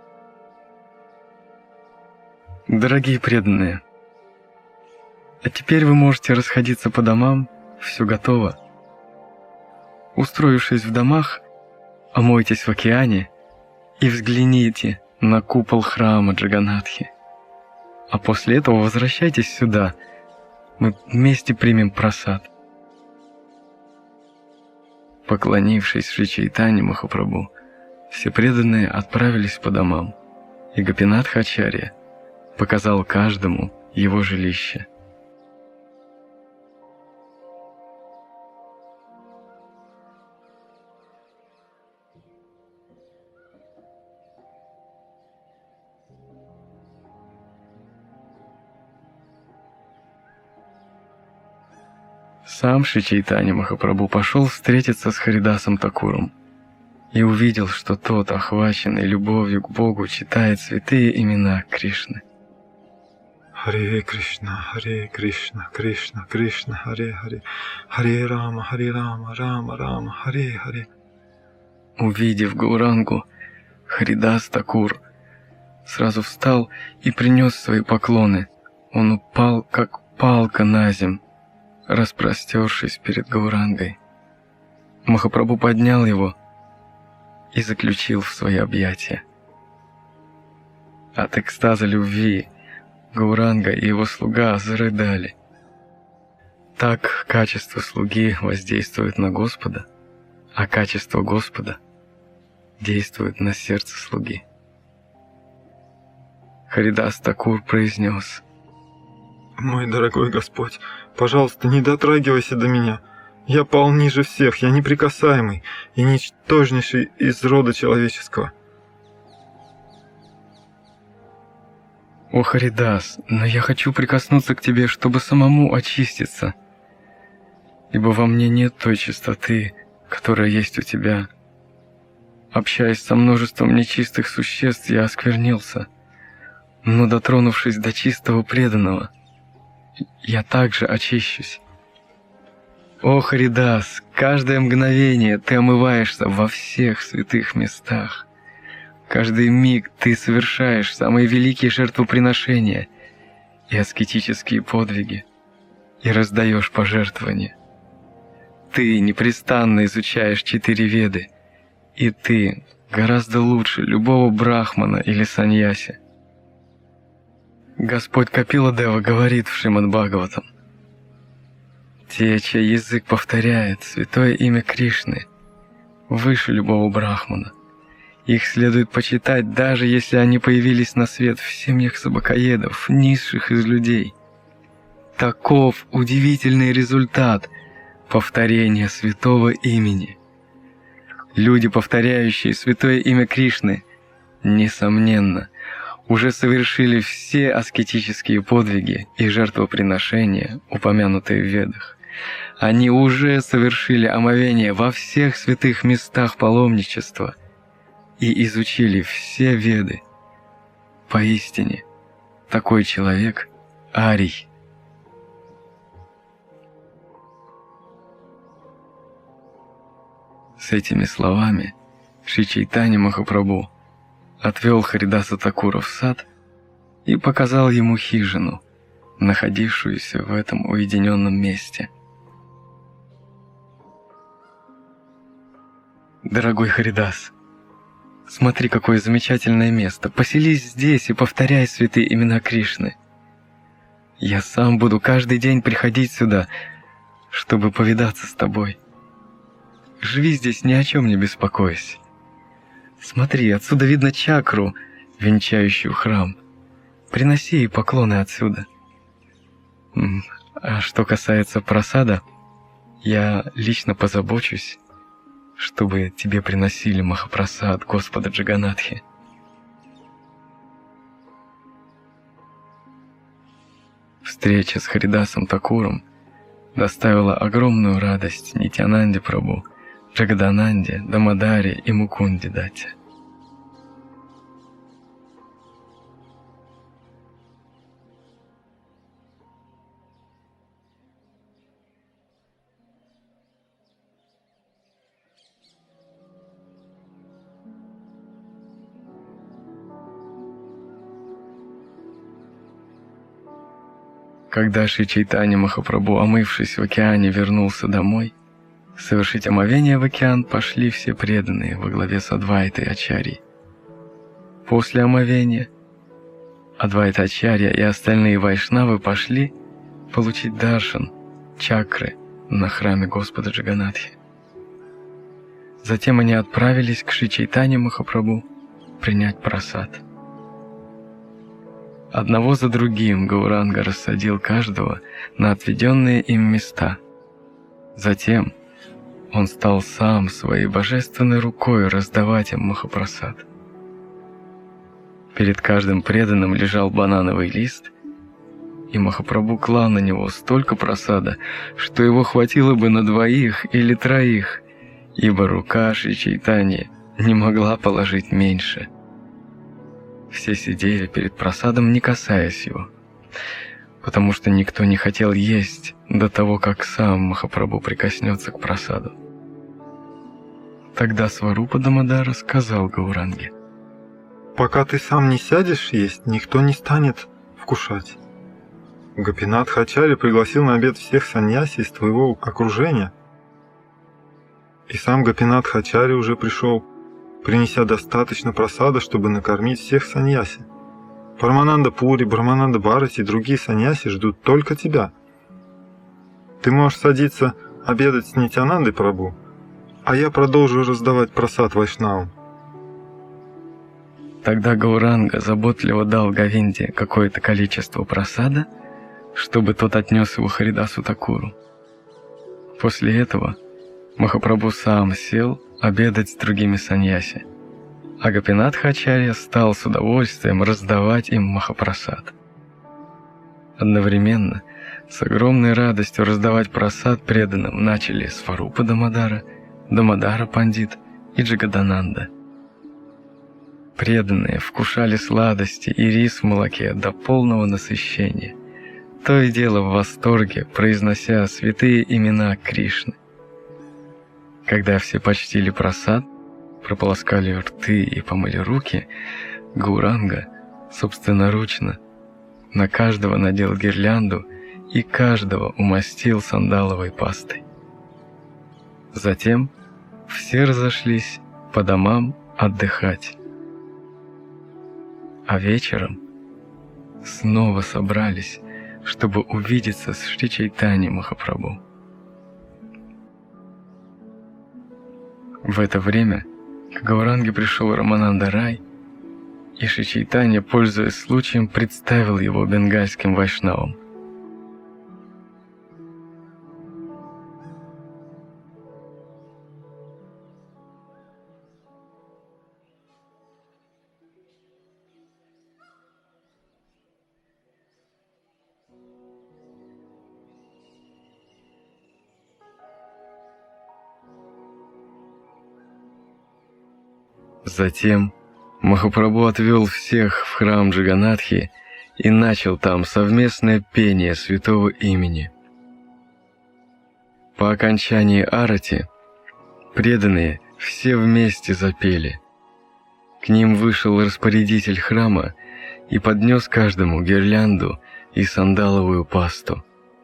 «Дорогие преданные, а теперь вы можете расходиться по домам, все готово. Устроившись в домах, омойтесь в океане и взгляните на купол храма Джаганатхи. А после этого возвращайтесь сюда, мы вместе примем прасад». Поклонившись Шри Чайтанье Махапрабху, все преданные отправились по домам, и Гопинатха Ачарья показал каждому его жилище. Сам Шри Чайтанья Махапрабху пошел встретиться с Харидасом Такуром и увидел, что тот, охваченный любовью к Богу, читает святые имена Кришны. Харе Кришна, Харе Кришна, Кришна, Кришна, Харе Харе, Харе Рама, Харе Рама, Рама, Рама, Харе Харе. Увидев Гаурангу, Харидас Такур сразу встал и принес свои поклоны. Он упал, как палка, на земь, распростершись перед Гаурангой. Махапрабху поднял его и заключил в свои объятия. От экстаза любви Гауранга и его слуга зарыдали. Так качество слуги воздействует на Господа, а качество Господа действует на сердце слуги. Харидас Такур произнес: «Мой дорогой Господь, пожалуйста, не дотрагивайся до меня. Я пал ниже всех, я неприкасаемый и ничтожнейший из рода человеческого». «О, Харидас, но я хочу прикоснуться к тебе, чтобы самому очиститься, ибо во мне нет той чистоты, которая есть у тебя. Общаясь со множеством нечистых существ, я осквернился, но дотронувшись до чистого преданного, я также очищусь. О, Харидас, каждое мгновение ты омываешься во всех святых местах. Каждый миг ты совершаешь самые великие жертвоприношения и аскетические подвиги, и раздаешь пожертвования. Ты непрестанно изучаешь четыре веды, и ты гораздо лучше любого брахмана или саньяси. Господь Капиладева говорит в Шримад-Бхагаватам: те, чей язык повторяет святое имя Кришны, выше любого брахмана. Их следует почитать, даже если они появились на свет в семьях собакоедов, низших из людей. Таков удивительный результат повторения святого имени. Люди, повторяющие святое имя Кришны, несомненно, уже совершили все аскетические подвиги и жертвоприношения, упомянутые в Ведах. Они уже совершили омовение во всех святых местах паломничества и изучили все Веды. Поистине, такой человек – арий. С этими словами Шри Чайтанья Махапрабху отвел Харидаса Такура в сад и показал ему хижину, находившуюся в этом уединенном месте. «Дорогой Харидас, смотри, какое замечательное место. Поселись здесь и повторяй святые имена Кришны. Я сам буду каждый день приходить сюда, чтобы повидаться с тобой. Живи здесь, ни о чем не беспокойся. Смотри, отсюда видно чакру, венчающую храм. Приноси ей поклоны отсюда. А что касается прасада, я лично позабочусь, чтобы тебе приносили махапрасад Господа Джаганатхи. Встреча с Харидасом Такуром доставила огромную радость Нитьянанде Прабху, Джагадананде, Дамадаре и Мукунде Датте. Когда Шри Чайтанья Махапрабху, омывшись в океане, вернулся домой, совершить омовение в океан пошли все преданные во главе с Адвайтой Ачарьей. После омовения Адвайта Ачарья и остальные вайшнавы пошли получить даршан, чакры на храме Господа Джаганатхи. Затем они отправились к Шри Чайтанье Махапрабху принять прасад. Одного за другим Гауранга рассадил каждого на отведенные им места. Затем он стал сам своей божественной рукой раздавать им махапрасад. Перед каждым преданным лежал банановый лист, и Махапрабху клал на него столько прасада, что его хватило бы на двоих или троих, ибо рука Шри Чайтаньи не могла положить меньше. Все сидели перед прасадом, не касаясь его, потому что никто не хотел есть до того, как сам Махапрабху прикоснется к прасаду. Тогда Сварупа Дамодара сказал Гауранге: «Пока ты сам не сядешь есть, никто не станет вкушать. Гопинатха Ачарья пригласил на обед всех саньяси из твоего окружения. И сам Гопинатха Ачарья уже пришел, принеся достаточно прасада, чтобы накормить всех саньяси. Парамананда Пури, Брахмананда Бхарати и другие саньяси ждут только тебя. Ты можешь садиться обедать с Нитьянандой Прабху, а я продолжу раздавать прасад вайшнавам». Тогда Гауранга заботливо дал Говинде какое-то количество прасада, чтобы тот отнес его Харидасу Такуру. После этого Махапрабху сам сел обедать с другими саньяси, а Гопинатха Ачарья стал с удовольствием раздавать им махапрасад. Одновременно, с огромной радостью раздавать прасад преданным начали Сварупа Дамодара, Дамодара Пандит и Джагадананда. Преданные вкушали сладости и рис в молоке до полного насыщения, то и дело в восторге, произнося святые имена Кришны. Когда все почтили прасад, прополоскали рты и помыли руки, Гауранга собственноручно на каждого надел гирлянду и каждого умастил сандаловой пастой. Затем все разошлись по домам отдыхать. А вечером снова собрались, чтобы увидеться с Шри Чайтаньей Махапрабху. В это время к Гауранге пришел Рамананда Рай, и Шри Чайтанья, пользуясь случаем, представил его бенгальским вайшнавам. Затем Махапрабху отвел всех в храм Джаганатхи и начал там совместное пение святого имени. По окончании арати преданные все вместе запели. К ним вышел распорядитель храма и поднес каждому гирлянду и сандаловую пасту.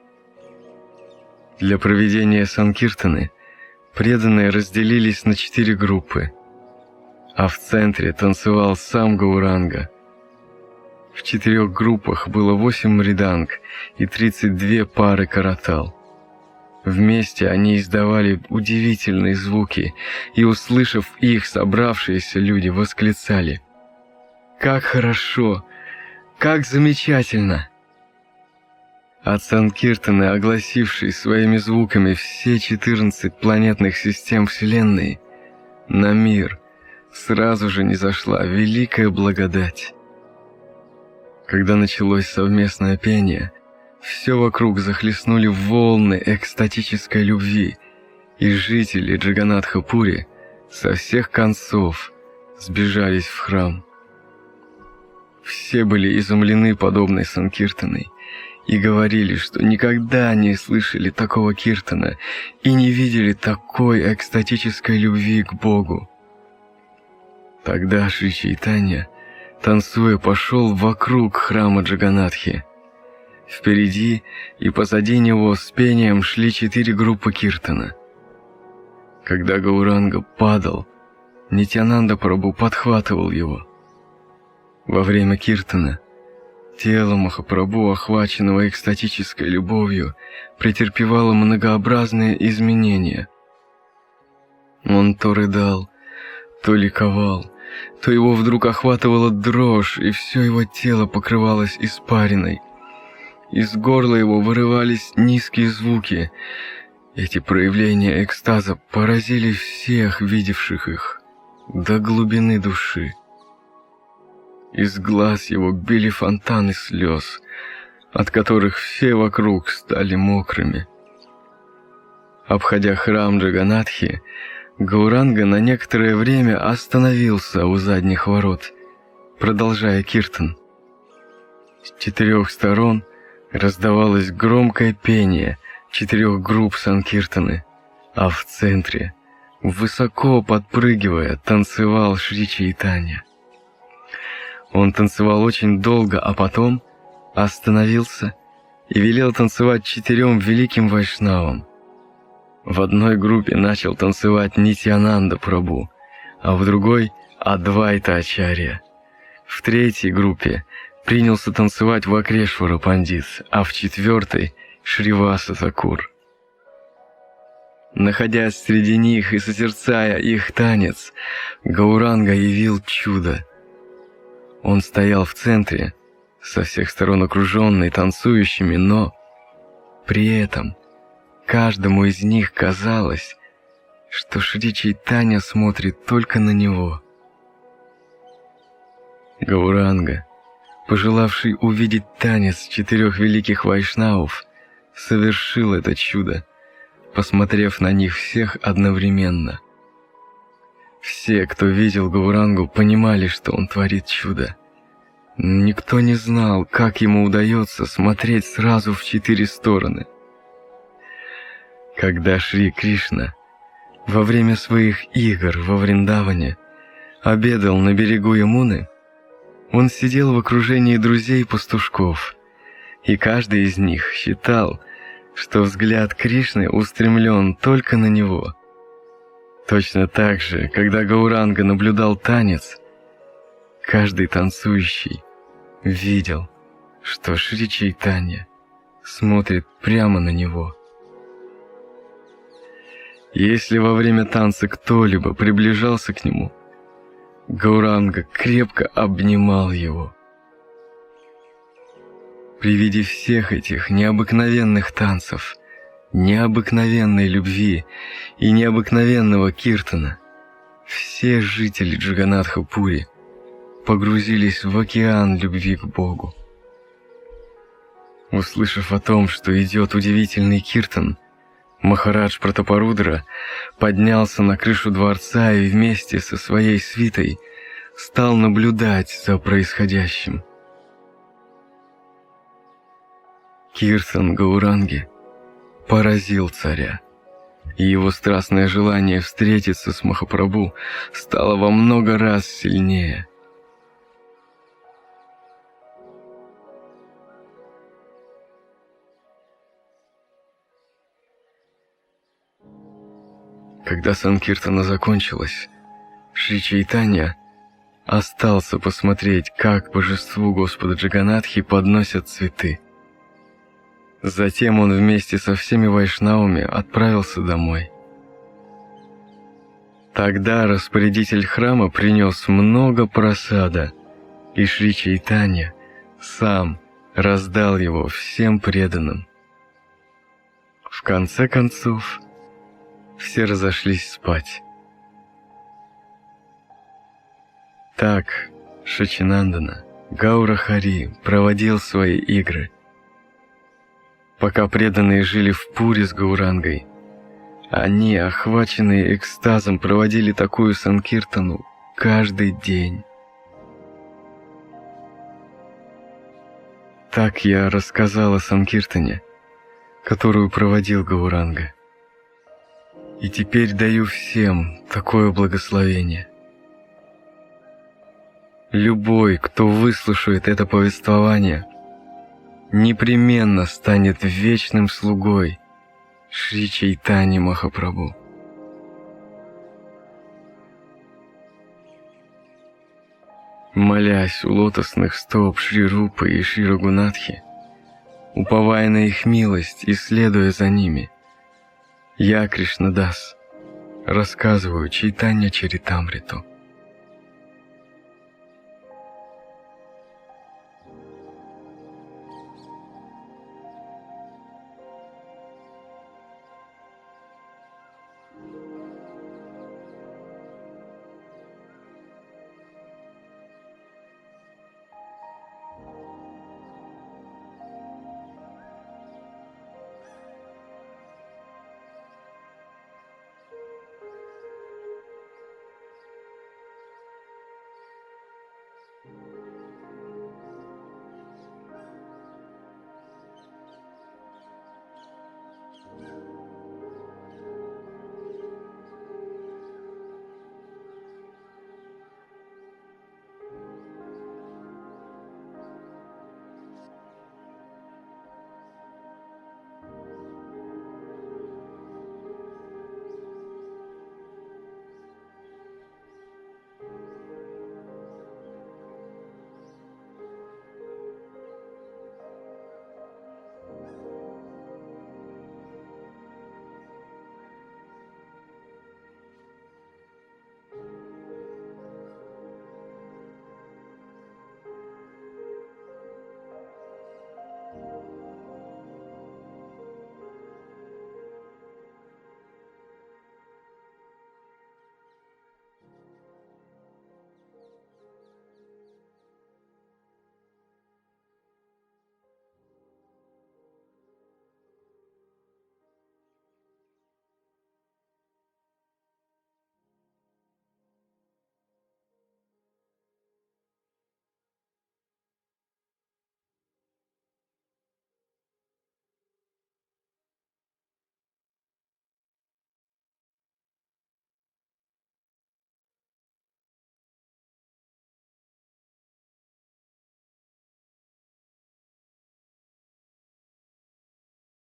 Для проведения санкиртаны преданные разделились на четыре группы, а в центре танцевал сам Гауранга. В четырех группах было восемь мриданг и тридцать две пары каратал. Вместе они издавали удивительные звуки, и, услышав их, собравшиеся люди восклицали: «Как хорошо! Как замечательно!» От Санкиртаны, огласившей своими звуками все четырнадцать планетных систем Вселенной, на мир сразу же низошла великая благодать. Когда началось совместное пение, все вокруг захлестнули волны экстатической любви, и жители Джаганатха-Пури со всех концов сбежались в храм. Все были изумлены подобной Санкиртаной и говорили, что никогда не слышали такого киртана и не видели такой экстатической любви к Богу. Тогда Шри Чайтанья, танцуя, пошел вокруг храма Джаганатхи. Впереди и позади него с пением шли четыре группы киртана. Когда Гауранга падал, Нитьянанда Прабху подхватывал его. Во время киртана тело Махапрабху, охваченного экстатической любовью, претерпевало многообразные изменения. Он то рыдал, то ликовал, то его вдруг охватывала дрожь, и все его тело покрывалось испариной. Из горла его вырывались низкие звуки. Эти проявления экстаза поразили всех видевших их до глубины души. Из глаз его били фонтаны слез, от которых все вокруг стали мокрыми. Обходя храм Джаганатхи, Гауранга на некоторое время остановился у задних ворот, продолжая киртан. С четырех сторон раздавалось громкое пение четырех групп Санкиртаны, а в центре, высоко подпрыгивая, танцевал Шри Чайтанья. Он танцевал очень долго, а потом остановился и велел танцевать четырем великим вайшнавам. В одной группе начал танцевать Нитьянанда Прабху, а в другой — Адвайта Ачарья. В третьей группе принялся танцевать Вакрешвара Пандит, а в четвертой — Шриваса Такур. Находясь среди них и созерцая их танец, Гауранга явил чудо. Он стоял в центре, со всех сторон окруженный танцующими, но при этом каждому из них казалось, что Шри Чайтанья смотрит только на него. Гауранга, пожелавший увидеть танец четырех великих вайшнавов, совершил это чудо, посмотрев на них всех одновременно. Все, кто видел Гаурангу, понимали, что он творит чудо. Никто не знал, как ему удается смотреть сразу в четыре стороны. Когда Шри Кришна во время своих игр во Вриндаване обедал на берегу Ямуны, он сидел в окружении друзей-пастушков, и каждый из них считал, что взгляд Кришны устремлен только на него. Точно так же, когда Гауранга наблюдал танец, каждый танцующий видел, что Шри Чайтанья смотрит прямо на него. Если во время танца кто-либо приближался к нему, Гауранга крепко обнимал его. При виде всех этих необыкновенных танцев, необыкновенной любви и необыкновенного киртана, все жители Джаганатха-Пури погрузились в океан любви к Богу. Услышав о том, что идет удивительный киртан, Махарадж Пратапарудра поднялся на крышу дворца и вместе со своей свитой стал наблюдать за происходящим. Киртан Гауранги поразил царя, и его страстное желание встретиться с Махапрабху стало во много раз сильнее. Когда Санкиртана закончилась, Шри Чайтанья остался посмотреть, как божеству Господа Джаганатхи подносят цветы. Затем он вместе со всеми вайшнавами отправился домой. Тогда распорядитель храма принес много прасада, и Шри Чайтанья сам раздал его всем преданным. В конце концов, все разошлись спать. Так Шачинандана Гаура Хари проводил свои игры. Пока преданные жили в Пури с Гаурангой, они, охваченные экстазом, проводили такую санкиртану каждый день. Так я рассказал о санкиртане, которую проводил Гауранга. И теперь даю всем такое благословение. Любой, кто выслушает это повествование, непременно станет вечным слугой Шри Чайтаньи Махапрабху. Молясь у лотосных стоп Шри Рупы и Шри Рагунатхи, уповая на их милость и следуя за ними, я, Кришнадас, рассказываю Чайтанья Чаритамриту.